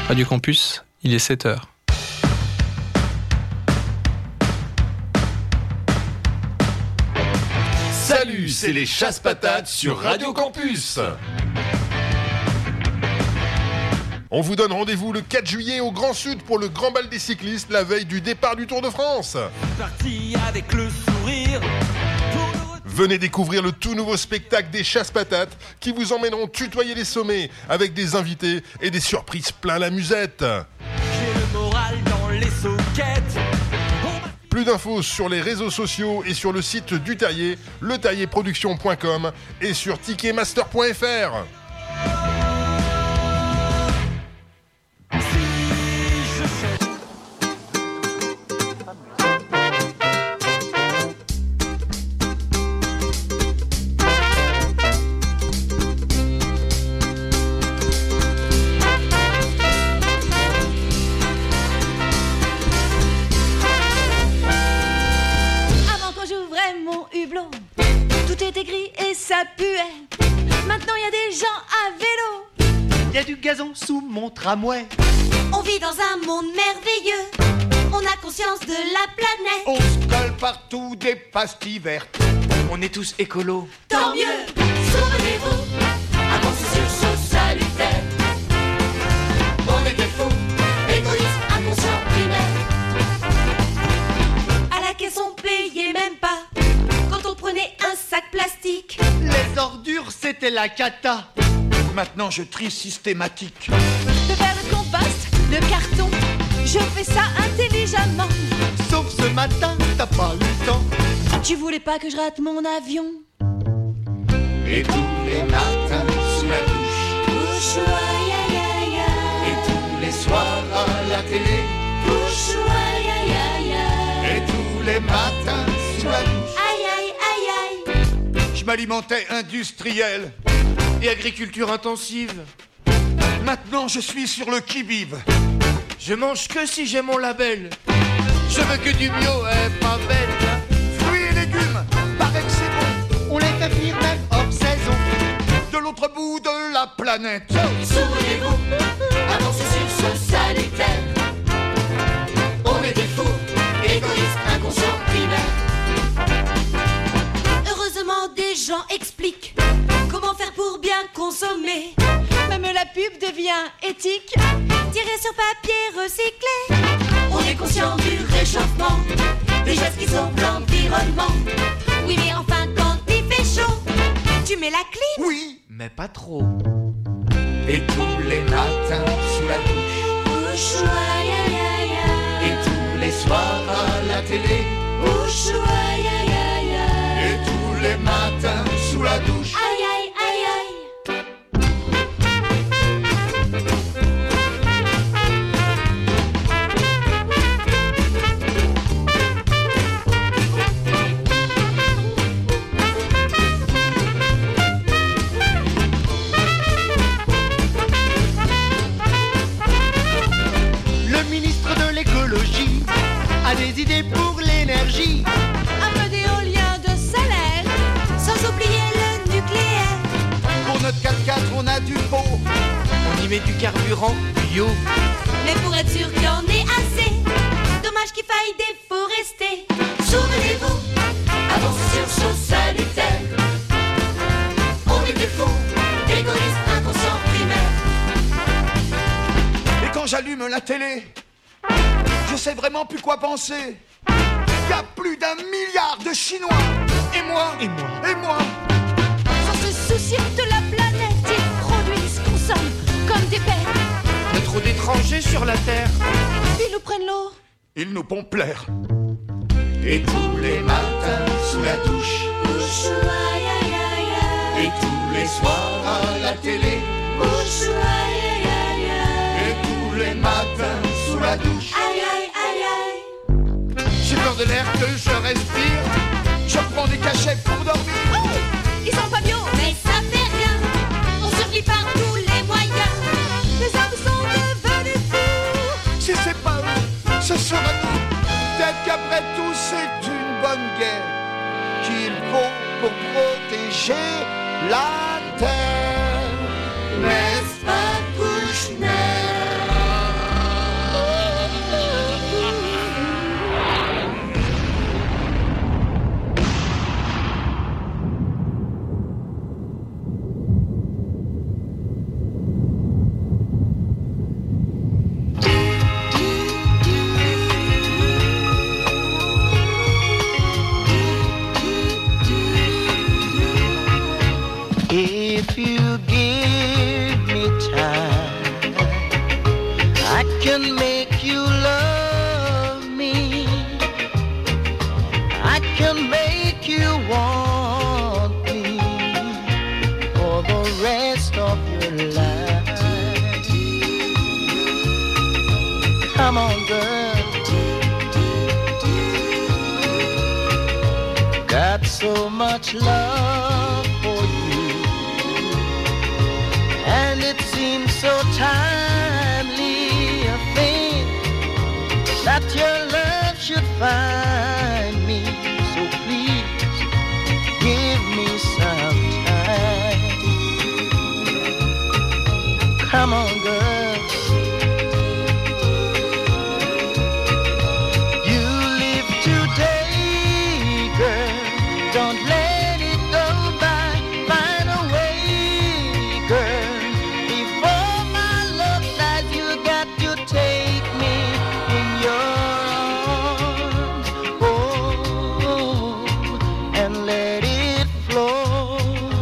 Radio Campus, il est 7h. Salut, c'est les Chasse-Patates sur Radio Campus. On vous donne rendez-vous le 4 juillet au Grand Sud pour le Grand Bal des cyclistes, la veille du départ du Tour de France. Parti avec le sourire. Venez découvrir le tout nouveau spectacle des Chasse-Patates qui vous emmèneront tutoyer les sommets avec des invités et des surprises plein la musette. J'ai le moral dans les soquettes. Plus d'infos sur les réseaux sociaux et sur le site du Terrier, leterrierproduction.com et sur ticketmaster.fr. Tout était gris et ça puait. Maintenant y a des gens à vélo. Y a du gazon sous mon tramway. On vit dans un monde merveilleux. On a conscience de la planète. On se colle partout des pastilles vertes. On est tous écolos. Tant mieux, souvenez-vous, avancez sur ce salutaire. On était fous, égoïstes, inconscients, primaires. À la caisse on payait même pas quand on prenait un sac plastique. Les ordures c'était la cata. Maintenant je trie systématique. De verre de compost, de carton, je fais ça intelligemment. Sauf ce matin, t'as pas eu le temps. Tu voulais pas que je rate mon avion. Et tous les matins sous la douche. Bouchoua, ya ya ya. Et tous les soirs à la télé. Bouchoua, ya ya ya. Et tous les matins sous la douche. Aïe aïe aïe aïe. Je m'alimentais industriel et agriculture intensive. Maintenant je suis sur le qui-vive. Je mange que si j'ai mon label. Je veux que du bio, pas belle. Fruits et légumes, paraît que c'est bon. On les fait venir même hors saison. De l'autre bout de la planète. Souvenez-vous, avancez sur ce salutaire. On était fous, égoïstes, inconscients, primaires. Heureusement des gens expliquent comment faire pour bien consommer. Même la pub devient éthique, tirée sur papier recyclé. On est conscient du réchauffement, des gestes qui sauvent l'environnement. Oui mais enfin quand il fait chaud, tu mets la clim. Oui, mais pas trop. Et tous les matins sous la douche. Bouchoua, ya ya ya. Et tous les soirs à la télé. Bouchoua, ya ya ya. Et tous les matins sous la douche. Aïe aïe aïe aïe. Le ministre de l'écologie a des idées pour l'énergie. Un peu d'éolien de solaire, sans oublier le nucléaire. Pour notre 4x4 on a du pot. On y met du carburant bio. Mais pour être sûr qu'il y en ait assez, dommage qu'il faille déforester. Souvenez-vous, avancez sur chose salutaire. On était fous, égoïstes, inconscients, primaires. Et quand j'allume la télé, je sais vraiment plus quoi penser. Il y a plus d'1 milliard de Chinois. Et moi. Sans se soucier de la planète, ils produisent, consomment comme des bêtes. Il y a trop d'étrangers sur la terre. Ils nous prennent l'eau. Ils nous pompent l'air. Et tous les matins sous la douche. Bouchoua, ya ya ya. Et tous les soirs à la télé. Bouchoua, ya ya ya. Et tous les matins sous la douche. Aïe aïe aïe aïe. J'ai peur de l'air que je respire. Je prends des cachets pour dormir. Oh, ils sont pas bio, mais ça fait rien. On survit par tous les moyens. Les hommes sont devenus fous. Si c'est pas eux, ce sera nous. Peut-être qu'après tout c'est une bonne guerre qu'il faut pour protéger la terre. N'est-ce pas Kouchner? Come on, girl. Got so much love for you, and it seems so timely a thing that your love should find me. So please give me some time. Come on, girl. You live today, girl. Don't let it go by. Find a way, girl. Before my love dies, you got to take me in your arms. Oh, and let it flow.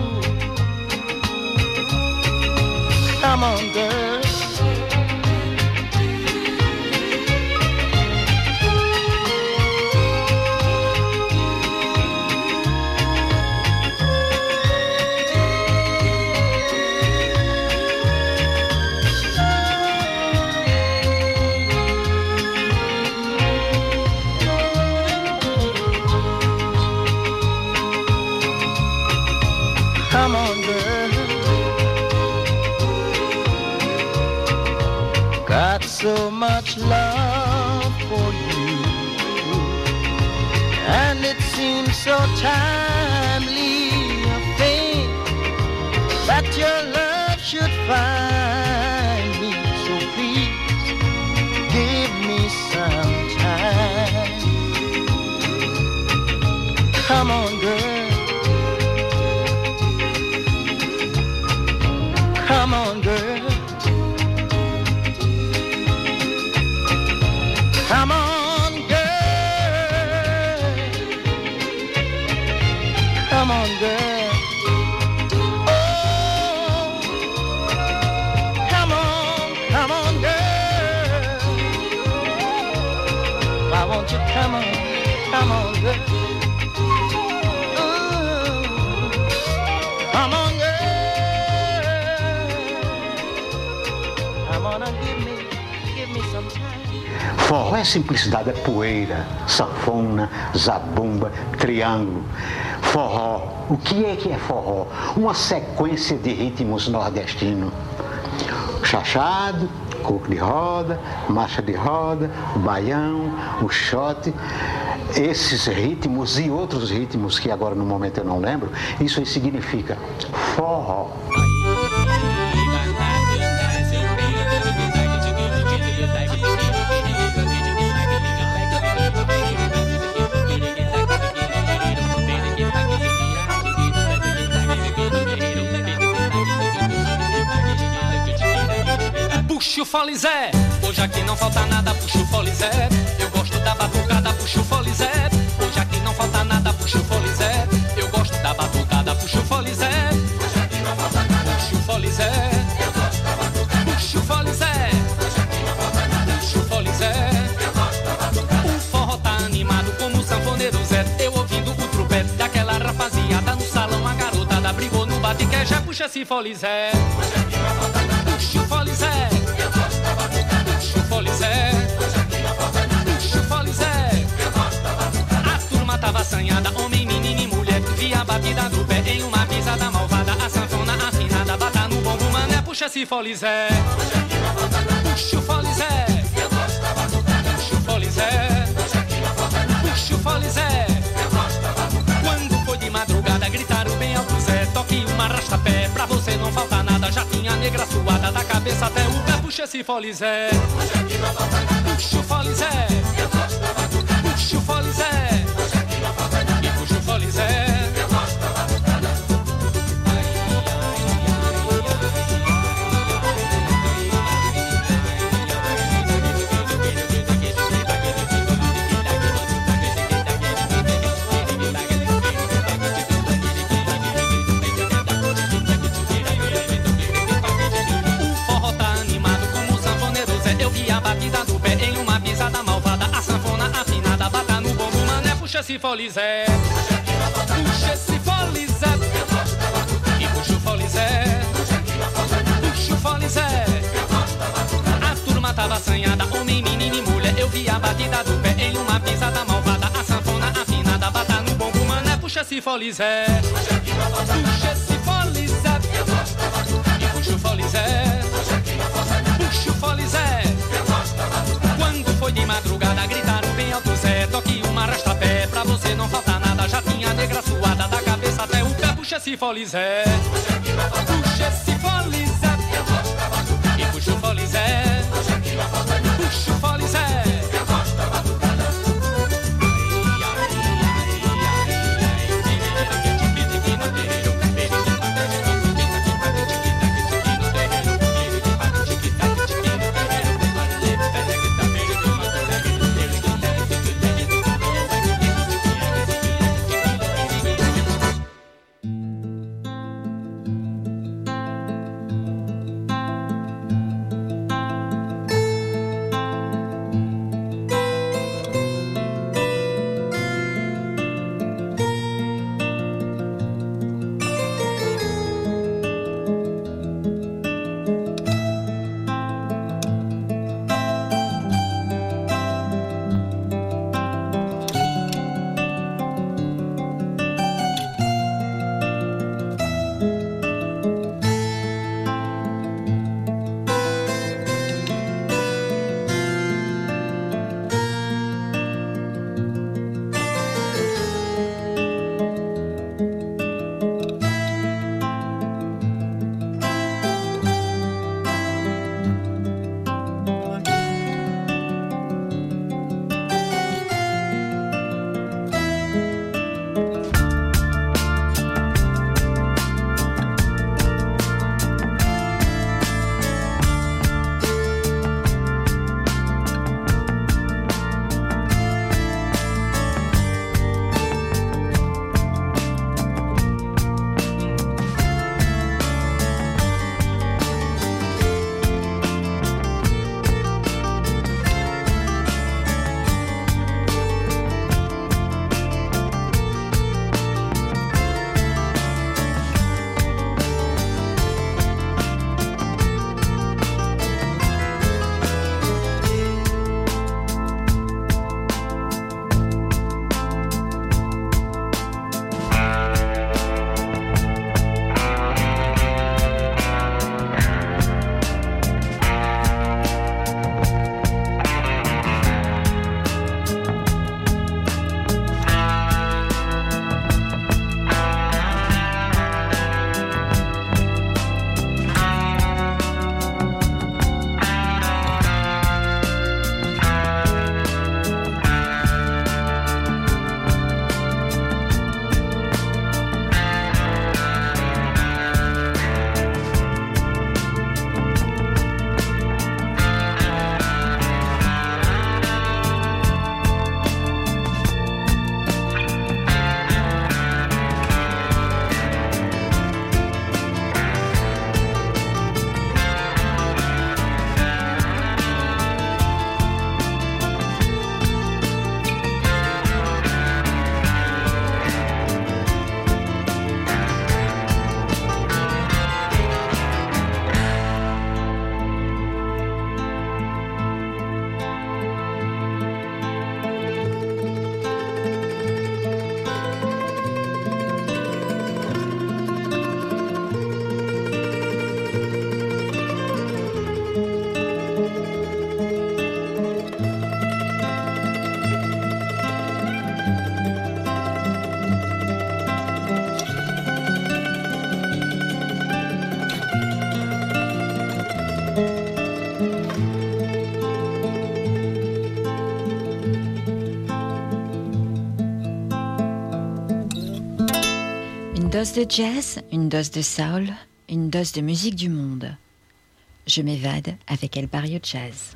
Come on, girl. Come on, girl. Got so much love for you, and it seems so timely a thing that your love should find me. So please give me some time. Come on, girl. Come on, girl. Come on, girl. Come on, girl. Oh, come on, girl. Why won't you come on, girl? Ooh, come on, girl. Come on and give me some time. Forró é simplicidade, é poeira, sanfona, zabumba, triângulo. Forró, o que é forró? Uma sequência de ritmos nordestinos. Chachado, coco de roda, marcha de roda, o baião, o xote. Esses ritmos e outros ritmos que agora no momento eu não lembro, isso aí significa forró. Puxa o fole Zé, hoje aqui não falta nada, puxa o fole Zé. Eu gosto da batucada, puxa o fole Zé. Hoje aqui não falta nada, puxa o fole Zé. Eu gosto da batucada, puxa o fole Zé. Hoje aqui não falta nada, puxa o fole Zé. Eu gosto da batucada, puxa o fole Zé. Hoje aqui não falta nada, puxa o fole Zé. Eu gosto da batucada. O forró tá animado como o sanfoneiro Zé. Eu ouvindo o tropete daquela rapaziada no salão, a garotada brigou no bate-quer, já puxa esse fole Zé. Hoje aqui não falta nada, puxa o fole Zé. Puxa o fole Zé, puxa o fole Zé. A turma tava assanhada, homem, menino e mulher. Via a batida do pé em uma pisada malvada. A sanfona afinada, bata no bombo, mané. Puxa esse fole Zé. Puxa o fole Zé. Puxa o fole Zé. Puxa o fole Zé. Quando foi de madrugada, gritaram bem alto Zé. Toque uma arrasta-pé, pra você não falta nada. Já tinha negra suada, da cabeça até o pé. Puxa esse fole Zé. Puxa o fole Zé. Puxa o fole Zé. E puxa o fole Zé. Puxa esse fole Zé. Puxa esse fole Zé. E puxa o fole Zé. Puxa o fole Zé. A turma tava assanhada, homem, menino batida do pé em uma pisada malvada. A sanfona afinada, bata no bombo, mané, puxa esse folizé. Puxa esse folizé. E puxa o folizé. Puxa o folizé. Quando foi de madrugada, gritaram bem alto Zé. Toque uma arrasta-pé, pra você não faltar nada. Já tinha negra suada, da cabeça até o pé. Puxa esse folizé. Puxa esse folizé. E puxa o folizé. Puxa o folizé. dose de jazz, une dose de soul, une dose de musique du monde. Je m'évade avec El Barrio Jazz.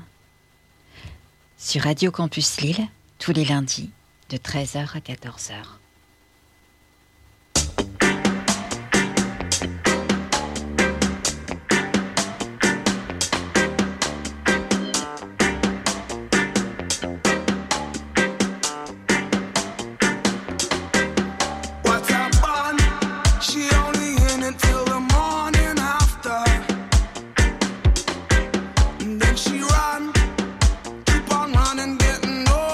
Sur Radio Campus Lille, tous les lundis, de 13h à 14h. Then she run, keep on running, getting old.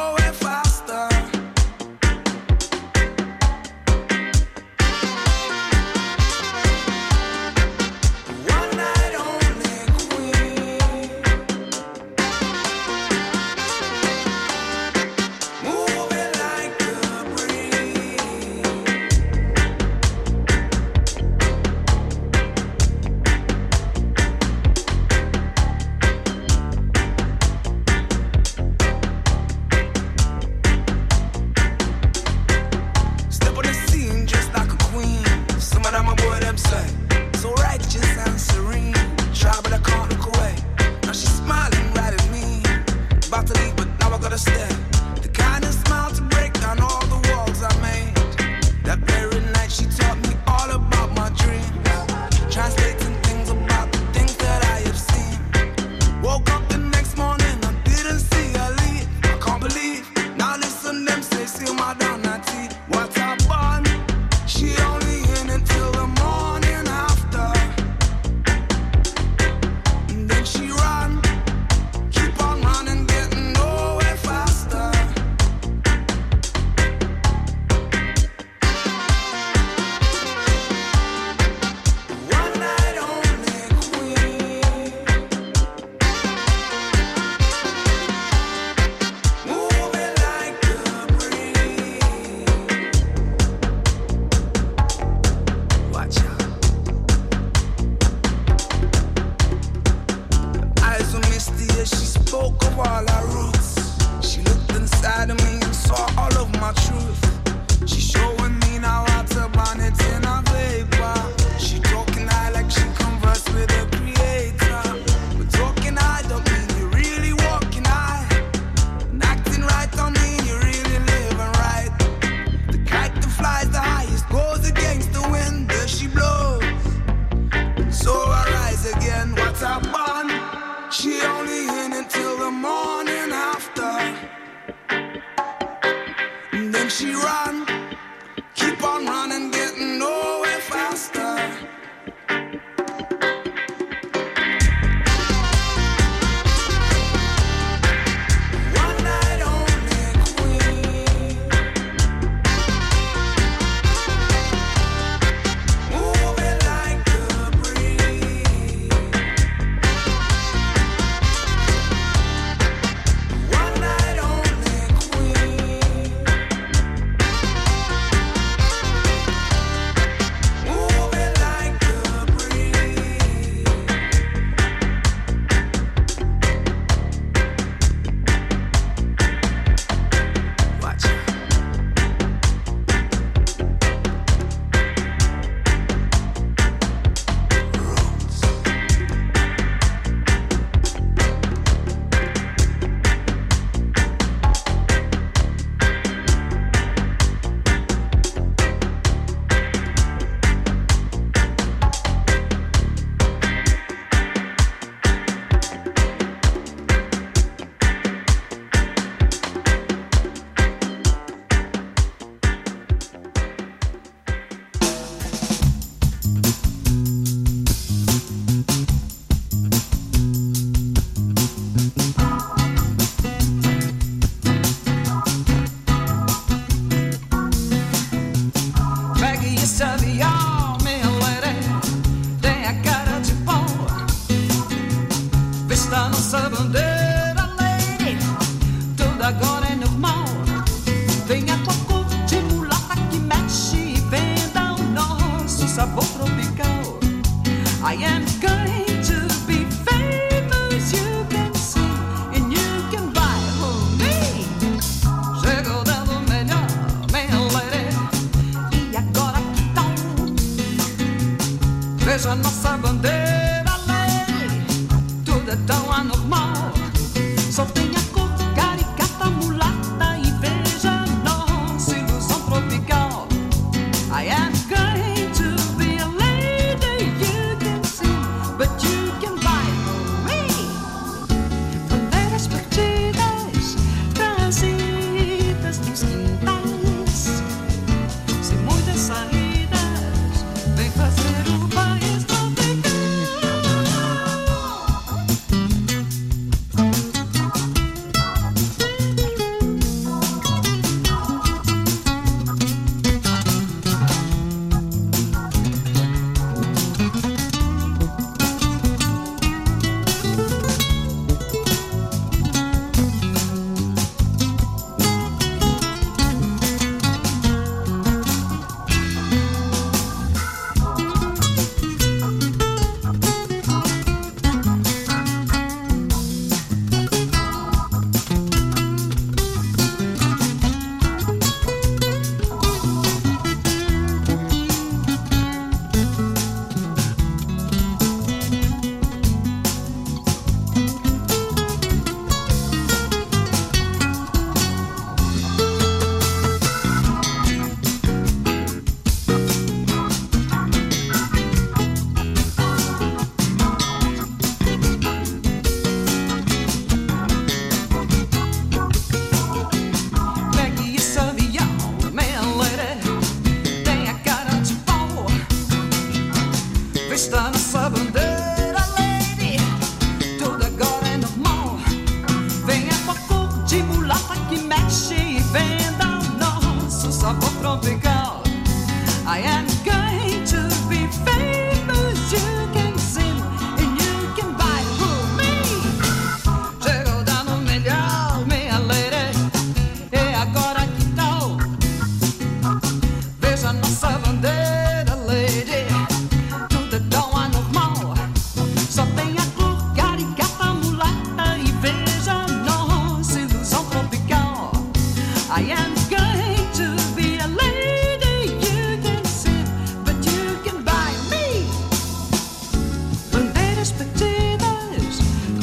as she spoke of all her roots. She looked inside of me and saw all of my truth. She's showing me now how to burn it in a vapor. She talking high like she converse with the creator. But talking high don't mean you really walking high. And acting right don't mean you really living right. The kite that flies the highest goes against the wind that she blows. So I rise again, what's up on? She only in until the morning after. And then she run, keep on running, getting nowhere faster. One night only queen, moving like a breeze. One night only queen, moving like a breeze. Watch out. Pegue esse avião, minha lady, tem a cara de pau. Vista nossa bandeira, lady, tudo agora é normal. Venha com a cor de mulata que mexe e venda o nosso sabor tropical. I am going to be famous, you can see, and you can buy me. Chegou dando melhor, minha lady. E agora que tal? Veja nossa bandeira, lei. Tudo é tão anormal. Só tem a cor caricata, mulata. E veja nossa ilusão tropical. I am going to be a lady, you can see, but you can buy me. Bandeiras perdidas, trazidas nos quintais. Sem muitas saídas, vem fazer o país tropical.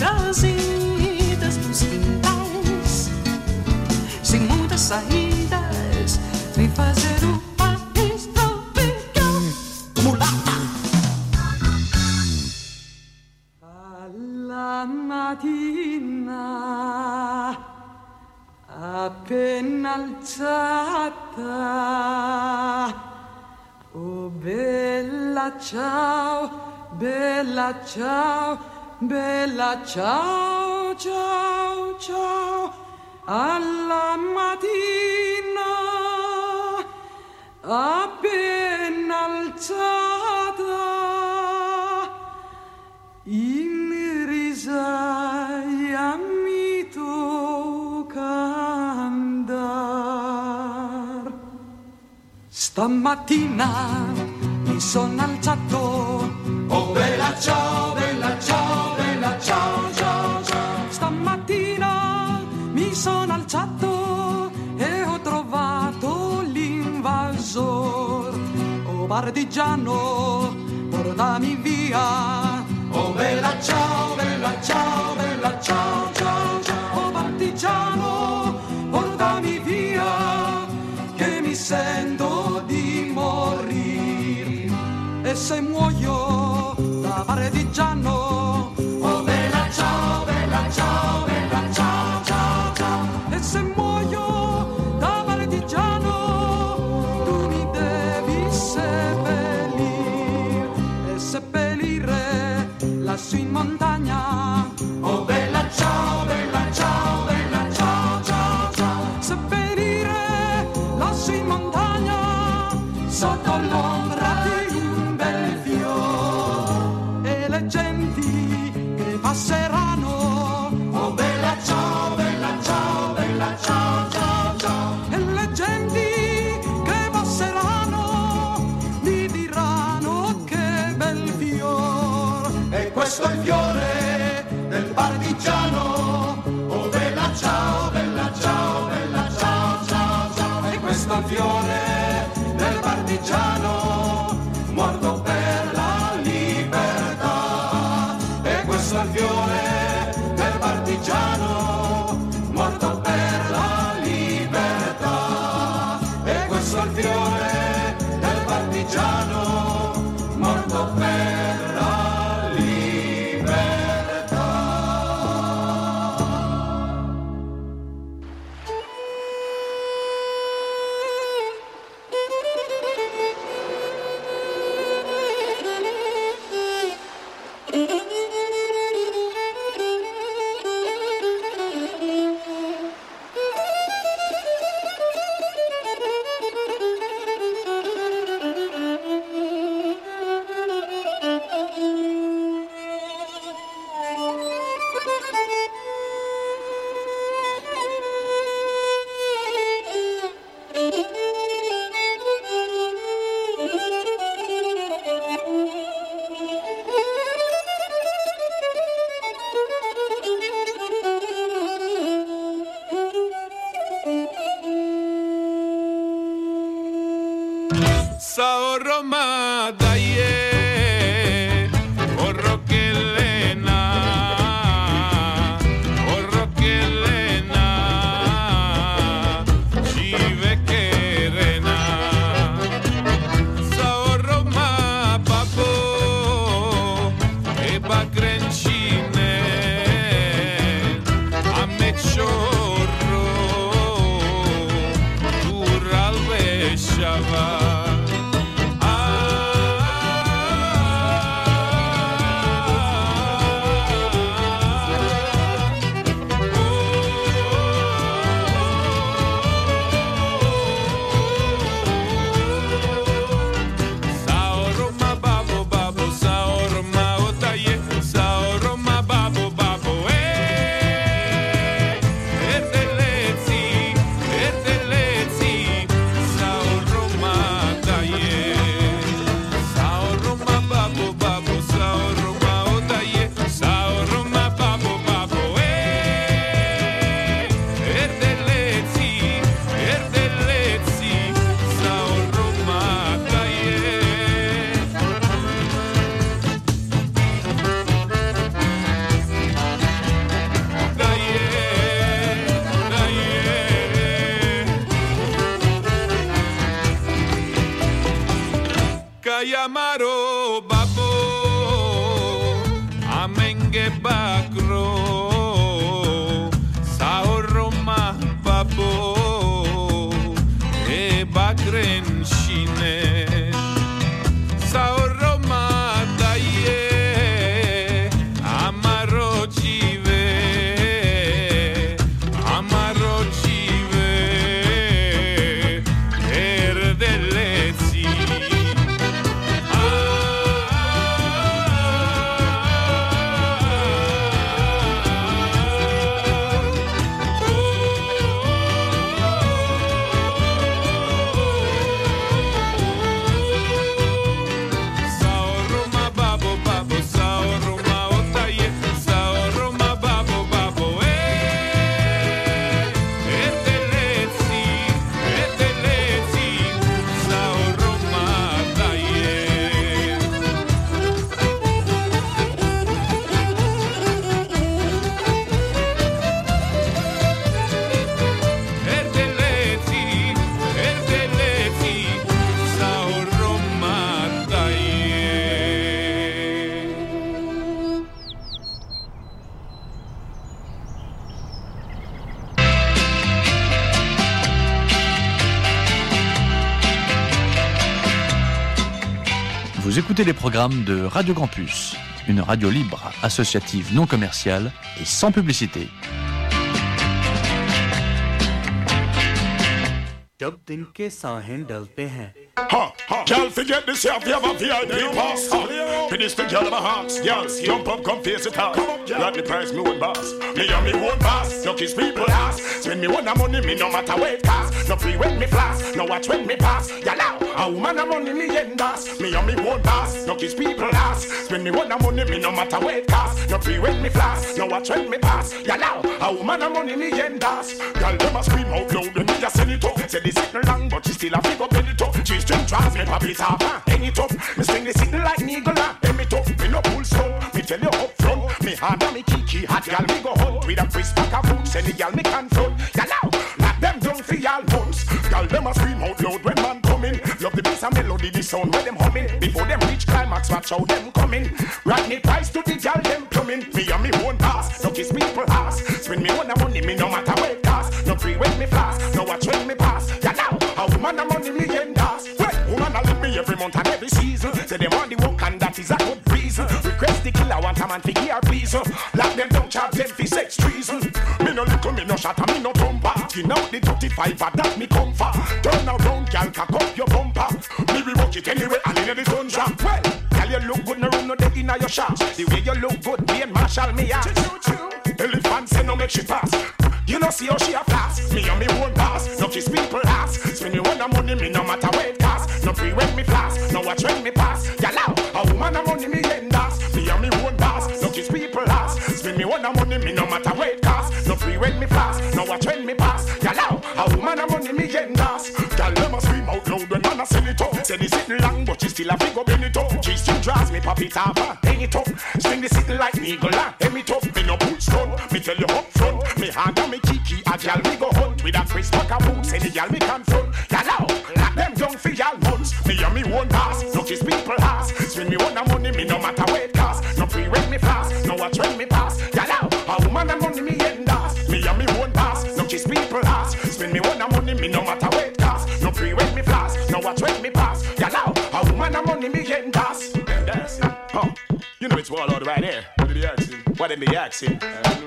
trazidas dos quintais, sem muitas saídas, vem fazer o país tropical. Mulata. Alla mattina appena alzata, oh bella ciao, bella ciao, bella ciao, ciao, ciao. Alla mattina appena alzata, in risaia mi tocca andar. Stamattina mi sono alzato, oh bella ciao, bella ciao, bella ciao, ciao, ciao. Stamattina mi sono alzato e ho trovato l'invasor. Oh partigiano, portami via. Oh bella ciao, bella ciao, bella ciao, ciao, ciao. Oh partigiano, portami via, che mi sento di morire. E se muoio da partigiano, oh bella ciao, bella ciao, bella ciao, ciao, ciao. E se muoio da partigiano, tu mi devi seppellire. E seppellire lassù in montagna, oh bella ciao, bella ciao, bella ciao, ciao, ciao. Seppellire lassù in montagna, sotto l'ombra di un bel fiore, e le genti che passeranno, oh bella ciao, bella ciao, bella ciao, ciao, ciao. E le genti che passeranno mi diranno che bel fiore. E questo è il fiore del partigiano, oh bella ciao, bella ciao, bella ciao, ciao, ciao. E questo è il fiore del partigiano, morto per la libertà. E questo è il fiore del partigiano, morto per la libertà. E questo è il fiore del partigiano, morto per la libertà. Sao Roma daie, o Roquelena, Chive Querena. Sao Roma babo, e bagrencine, a meciorro, dural vesciava. Yamaro Babo Amenge Bakro Saoroma Babo E Bakren Shine Saoroma Daye Amaro Chive Amaro Chive Erdelezi Vous écoutez les programmes de Radio Campus, une radio libre, associative, non commerciale et sans publicité. जब दिन के साहें डलते हैं Girl, forget this, you have a VIP pass. Finish the girl of my hearts. Girl, jump up, come face it out. Grab the price, me own boss. Me and me own boss. No kiss people ass. Spend me one money, me no matter where it costs. No free when me flash. No watch when me pass. Ya now, a woman a money me end boss. Me and me own boss. No kiss people ass. Spend me one money, me no matter where it costs. No free when me flash. No watch when me pass. Ya now, a woman a money me end boss. Girl, them a scream out loud when me a send it up. Say this sitting long, but she still a figure belly top. She string trans me pop it off. Hang it up, me swing the sitting like nigga. Hem it up, me no pull stone. Me tell you up front, me hand and me kiki hot gal me go hunt with a crisp pack of food. Send the gal me confront. Ya now, knock them down for y'all months. Gal them a scream out loud when man coming. Love the bass and melody, the sound where them humming. Before them reach climax, watch how them coming. Rodney price to the gal them plumbing. Me and me own pass, no kiss people ass. Spend me one money, me no matter where it costs. No free when me fast, no watch when me pass. Ya now, a woman a money me end ass. Woman a let me every month and every season. Say them on the work and that is a good reason. Request the killer want a man for gear please. Lock them down, charge them for sex treason. Me no little, me no shot and me no thumper. Skin out the 35 and that me comfort. Turn around, gal, cock up your bumper. Me we walk it anyway and in the tundra. Well, gal you look good, no room no dead in your shots. The way you look good, me and Marshall me ass. Elephant say no make she pass. You know see how she a flash. Me and me own pass. No kiss people ass. Spend me one money, me no matter where it costs. No free when me flash. No watch when me pass. Ya now, a woman a money me end ass. Me and me own pass. No kiss people ass. Spend me one money, me no matter where it costs. No free when me flash. No watch when me pass. Ya now, a woman a money me end ass. Girl them a scream out loud when man a send it up. Say the sitting long, but she still a figure bend it up. She still draws me pop it off, hang it up. Swing the sitting like eagle, hem it up. Me no put stone. Me tell you up front. Me hand and me kiki, a gal me go hunt with a crisp pack of food. Say the gal me confront. Ya now, lock them down for y'all months. Me and me one pass, no kiss people ass. Spend me one money, me no matter where it costs. No free when me fast, no watch when me pass. Ya now, a woman a money me end ass. Me and me one pass, no kiss people ass. Spend me one money, me no matter where it costs. No free when me fast, no watch when me pass. Ya now, a woman a money me end ass. That's it. Oh, you know it's Warlord right here. What did he asking? What did they asking?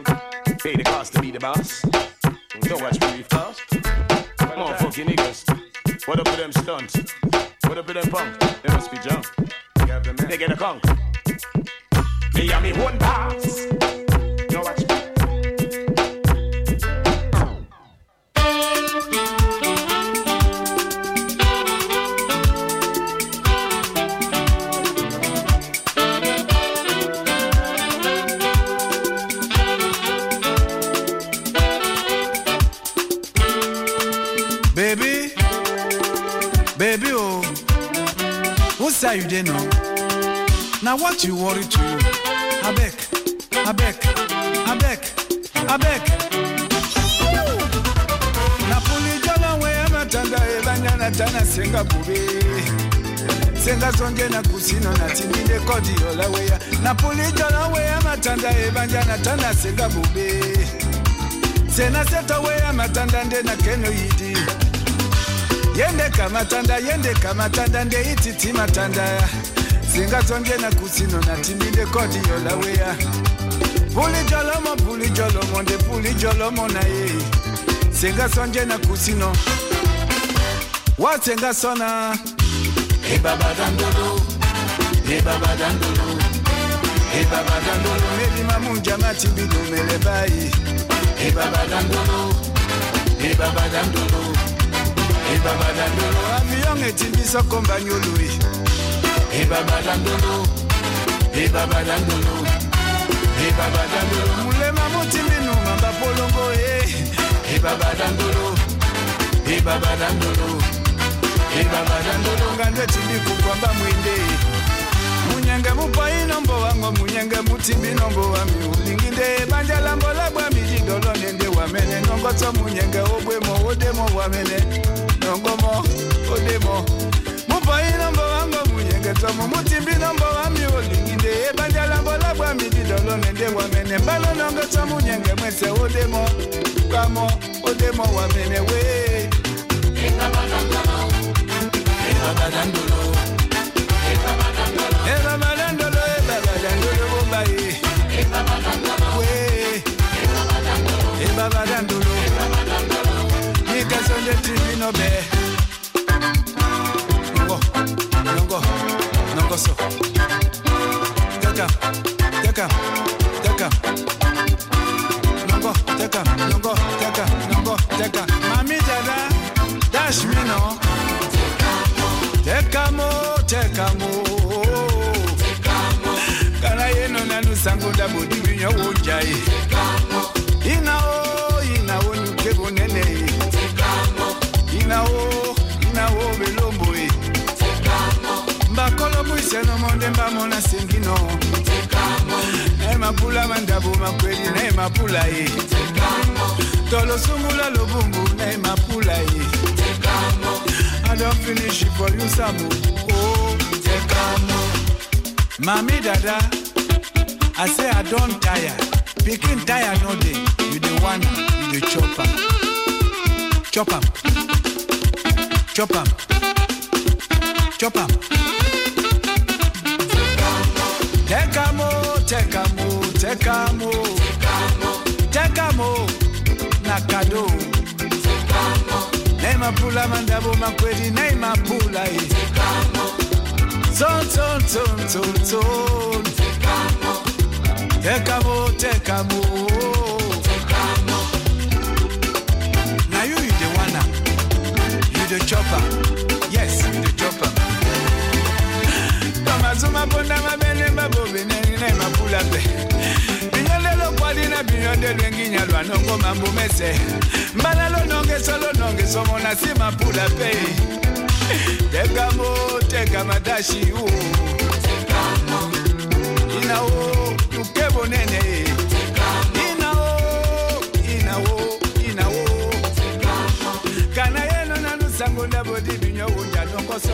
Pay the cost to be the boss. Don't watch me fast. Come on, fucking niggas. What up with them stunts? What up with them punk? They must be junk. They get a conk. Me and me one pass. Don't watch me. Baby, oh, what's that you did know? Now what you worry to you? I beg. Napoli jala we amatanda ebanya na tana Singapore. senga zonje na kusino na timinde kodi yola weya na pulito la weya matanda ebanja na tana senga bube sena seta weya matanda nde na keno yidi yende kamatanda nde ititi matanda senga zonje na kusino na timinde kodi yola weya puli jolomo nde puli jolomo na ye senga zonje na kusino wasenga sona Hey baba dandolo, Meli mamunja matibido melebai. Hey baba dandolo, avion etimbiso komba nyolui. Hey baba dandolo, mulema mutibinu mamba polongo Hey baba dandolo, Baba dandolo ngande timbiku kwamba mwinde Munyenge mupai nombo wango munyenge mutimbi nombo wami Ulinginde banja lambo labwa mijidolo nende wamene Nongoto munyenge obwemo odemo wamene Nongomo odemo Mupai nombo wango munyenge tomo mutimbi nombo wami Ulinginde banja lambo labwa mijidolo nende wamene Mbalo nongoto munyenge mwese odemo Kamo odemo wamene we Baba dandolo Baba dandolo, bobaye. Baba dandolo, Nika sonde TV no be. Nongo so. Taka. Nongo, taka. Mami dada, dash me no. Tekamo Kana yeno nanu sangonda bodi binyo wonjai Inao nyukebo nene Inao belombo Mbakolo buiseno monde mbamona sengino Mapula mandabu makweli na mapula Tolo sungula lobumbu na mapula I don't finish it for you, Samu. Oh, Mami dada, I say I don't tire. Picking tire no day. You the one, you the chopper. Chop 'em. Tekamo. Nakado. Neima pula mandabo makweli neima pula Son Tekamo Now you the one You the chopper Yes, you the chopper Kama zuma bonda mabene mabobe neima pula be Binyolelo kwadi na binyolelo nginya lwa nongo mambo mese Malalo nonge somo na sima pula pe Tekamo dashi u Inao yukebo nene Inao Kana yeno nanu sango ndabodi binyo unja nongo so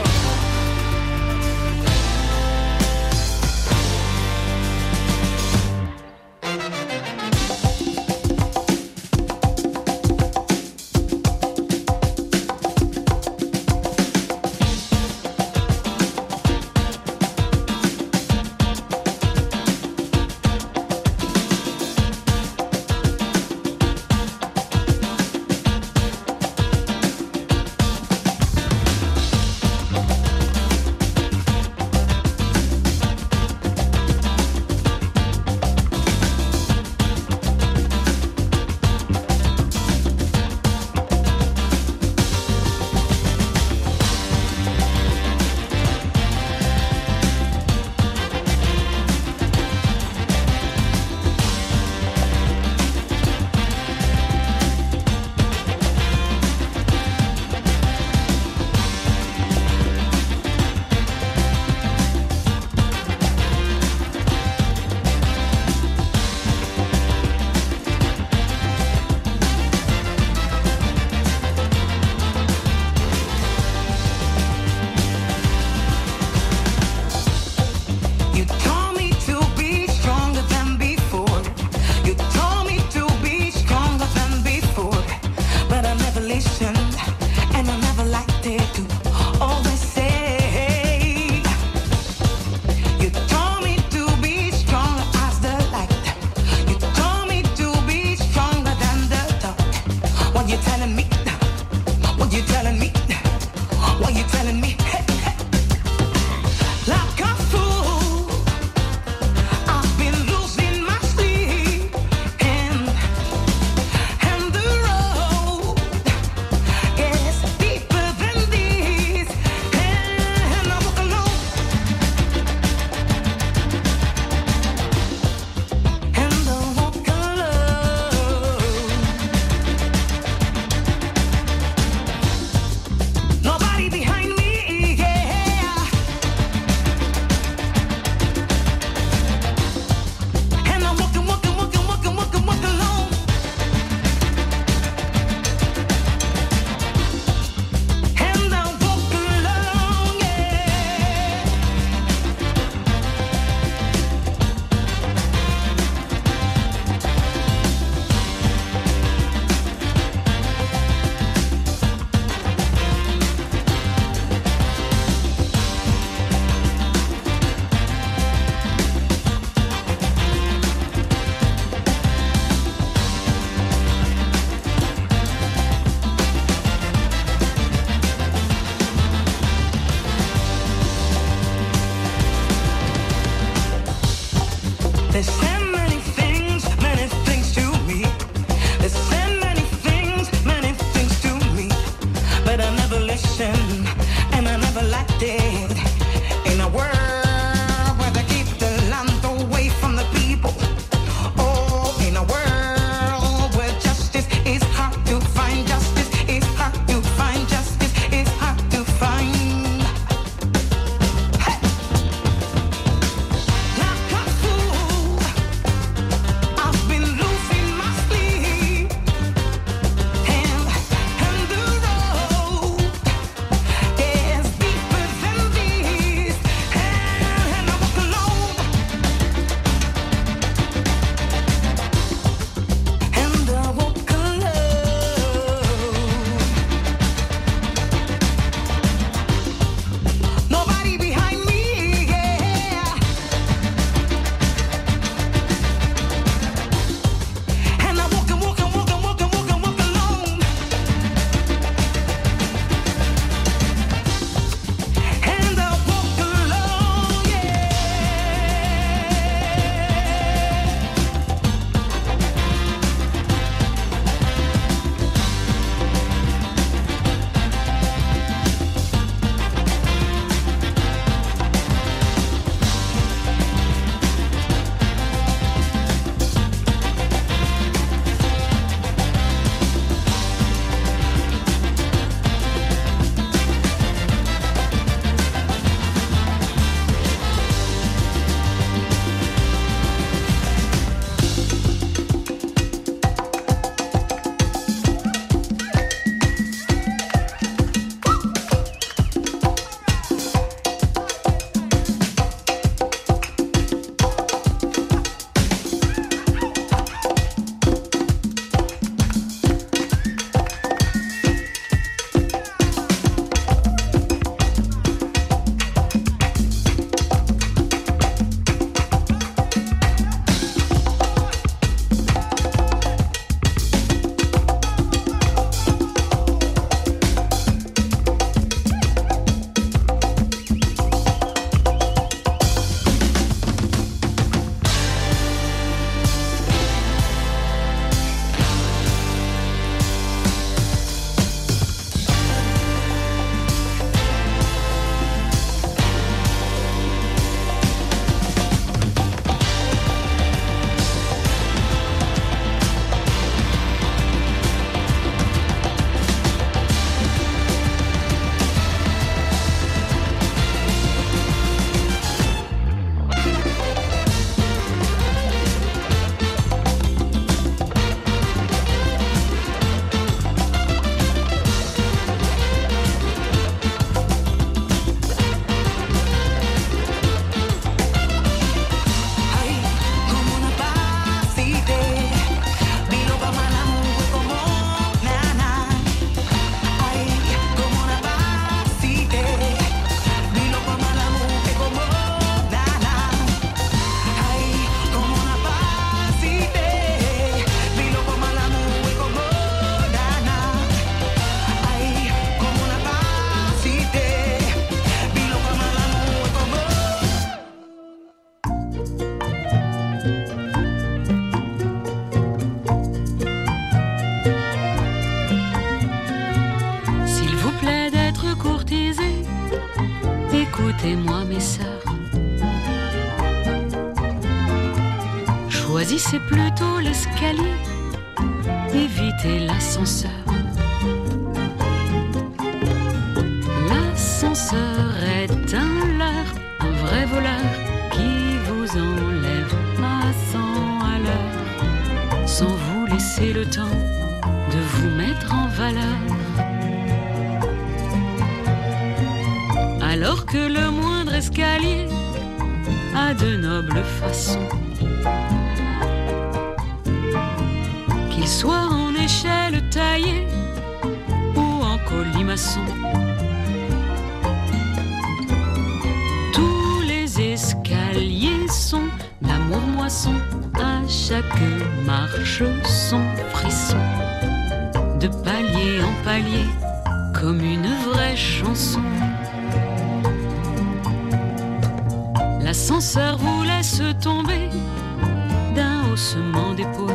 Choisissez plutôt l'escalier, évitez l'ascenseur. L'ascenseur est un leurre, un vrai voleur qui vous enlève à 100 à l'heure, sans vous laisser le temps de vous mettre en valeur. Alors que le moindre escalier a de nobles façons, qu'il soit en échelle taillée ou en colimaçon. Tous les escaliers sont d'amour moisson, à chaque marche son frisson, de palier en palier, comme une vraie chanson. L'ascenseur vous laisse tomber d'un haussement d'épaule,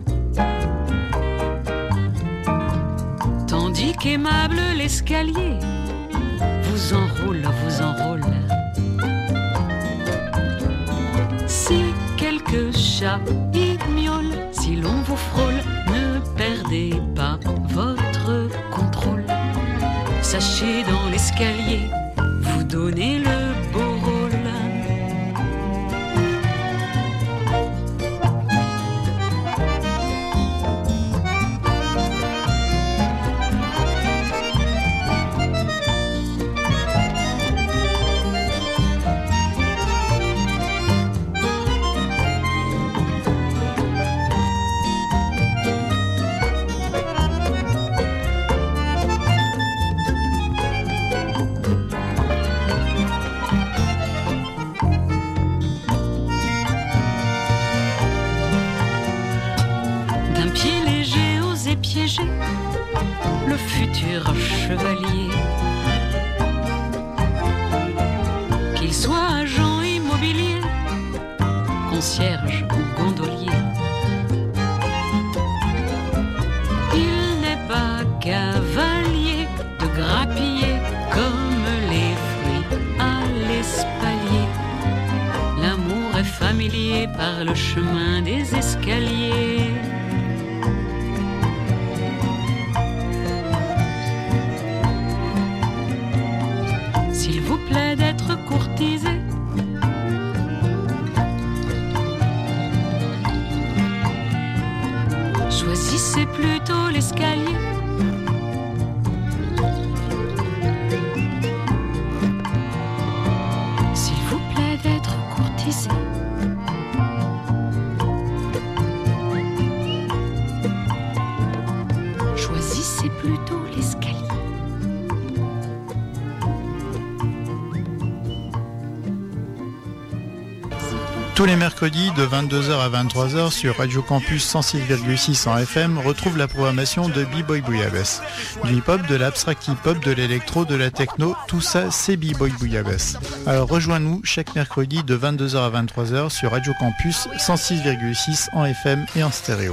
tandis qu'aimable l'escalier vous enroule, vous enroule. Si quelques chats y miaulent, si l'on vous frôle, ne perdez pas votre contrôle. Sachez dans l'escalier vous donner le beau rôle. Le futur chevalier, qu'il soit agent immobilier, concierge ou gondolier, il n'est pas cavalier de grappiller comme les fruits à l'espalier. L'amour est familier par le chemin des escaliers. D'être courtisé, choisissez plutôt l'escalier. S'il vous plaît d'être courtisé, choisissez plutôt l'escalier. Tous les mercredis de 22h à 23h sur Radio Campus 106,6 en FM, retrouve la programmation de B-Boy Bouillabaisse. Du hip-hop, de l'abstract hip-hop, de l'électro, de la techno, tout ça c'est B-Boy Bouillabaisse. Alors rejoins-nous chaque mercredi de 22h à 23h sur Radio Campus 106,6 en FM et en stéréo.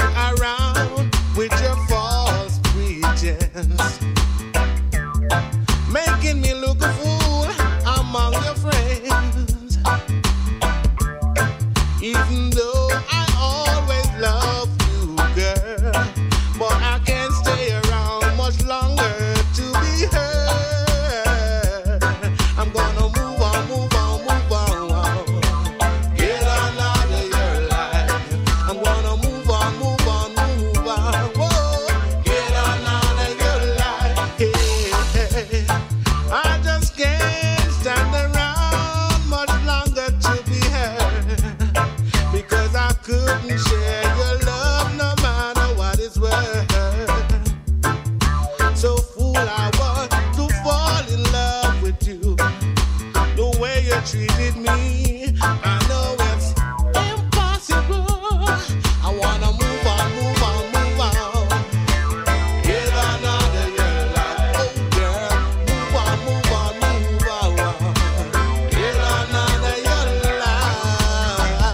around with your false pretense, making me look a fool among your friends. Even though I always loved you, girl, but I can't stay around much longer to be heard. I'm gonna move on, move on, move on. Get on out of your life. I'm gonna move on, move on, move on. Whoa, get on out of your life. Hey, I just can't stand around much longer to be heard, because I couldn't share your love no matter what it's worth. So fool I was to fall in love with you. The way you treated me, I know it's impossible. I wanna move on, move on, move on. Get on out of your life, oh girl. Move on, move on, move on. Get on out of your life.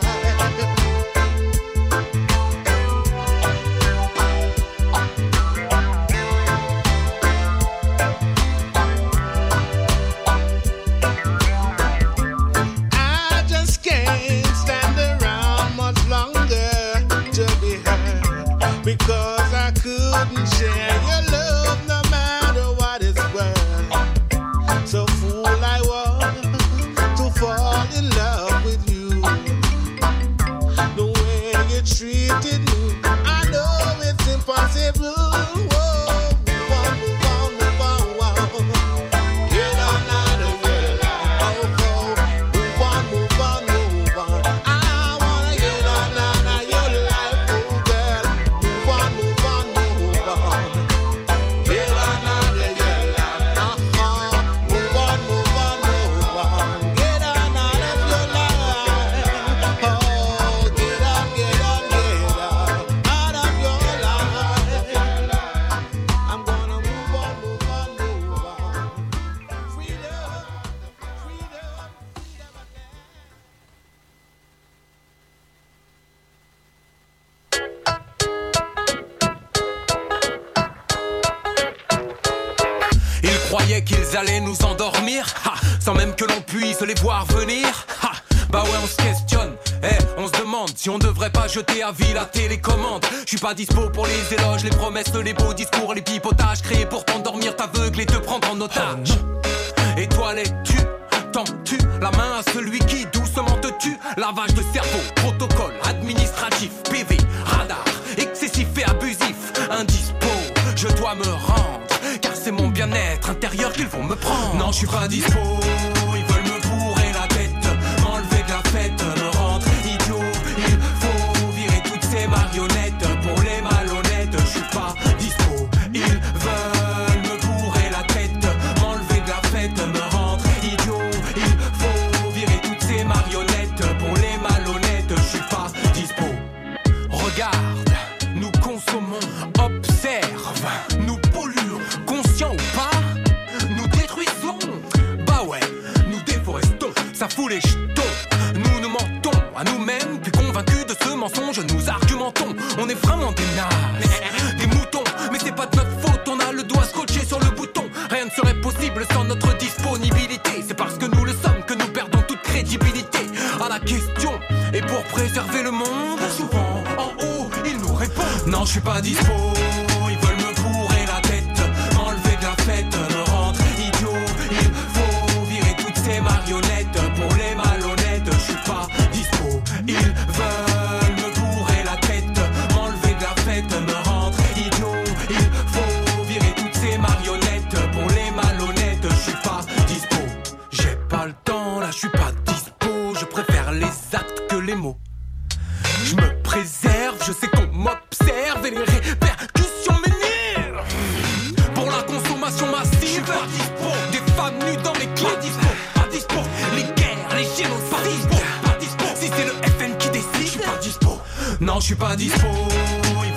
I just can't stand around much longer to be heard, because I couldn't share your love no matter what it's worth. So fool I was to fall in love with you. The way you treated me, I know it's impossible. Whoa, move on, move on, move on, wow. Get on out of your life. Oh, move on, move on, move on. I wanna get on out of your life, oh girl. Move on, move on, move on. Get on out of your life. Move on, move on, move on. Get on out of your life. Oh, get on, get on, get on out of your life. I'm gonna move on, move on, move on. Freedom, freedom, freedom again. Ils croyaient qu'ils allaient nous endormir, sans même que l'on puisse les voir venir. Bah ouais, on se questionne, on se demande si on devrait pas jeter à vie la télécommande. Je suis pas dispo pour les éloges, les promesses, les beaux discours, les pipotages créés pour t'endormir, t'aveugler et te prendre en otage. Étoilais-tu, tends-tu la main à celui qui doucement te tue? Lavage de cerveau, protocole, administratif, PV, radar, excessif et abusif, indispo, je dois me rendre, car c'est mon bien-être intérieur qu'ils vont me prendre. Non, je suis pas dispo, ils veulent me bourrer la tête, m'enlever de la fête, me rendre idiot. Il faut virer toutes ces marionnettes pour les malhonnêtes. Je suis pas dispo, ils veulent me bourrer la tête, m'enlever de la fête, me rendre idiot. Il faut virer toutes ces marionnettes pour les malhonnêtes. Je suis pas dispo. Regarde, nous consommons, observe, nous polluons, conscients ou pas, nous détruisons. Bah ouais, nous déforestons, ça fout les jetons. Nous nous mentons à nous-mêmes, puis convaincus de ce mensonge, nous argumentons. On est vraiment des nazes, des moutons, mais c'est pas de notre faute, on a le doigt scotché sur le bouton. Rien ne serait possible sans notre disponibilité. C'est parce que nous le sommes que nous perdons toute crédibilité à la question. Et pour préserver le monde, souvent en haut, ils nous répondent. Non, je suis pas dispo, ils veulent me bourrer la tête, m'enlever de la fête, me rendre idiot. Il faut virer toutes ces marionnettes pour les malhonnêtes. Je suis pas dispo, ils veulent me bourrer la tête, m'enlever de la fête, me rendre idiot. Il faut virer toutes ces marionnettes pour les malhonnêtes. Je suis pas dispo, j'ai pas le temps là, je suis pas dispo. Je préfère les actes que les mots. Je me préserve, je sais qu'on m'observe et les répercussions m'énervent. Pour la consommation massive, pas dispo. Des femmes nues dans les clubs, pas dispo. Les guerres, les génocides, pas dispo. Si c'est le FN qui décide, je suis pas dispo. Non, je suis pas dispo. Ils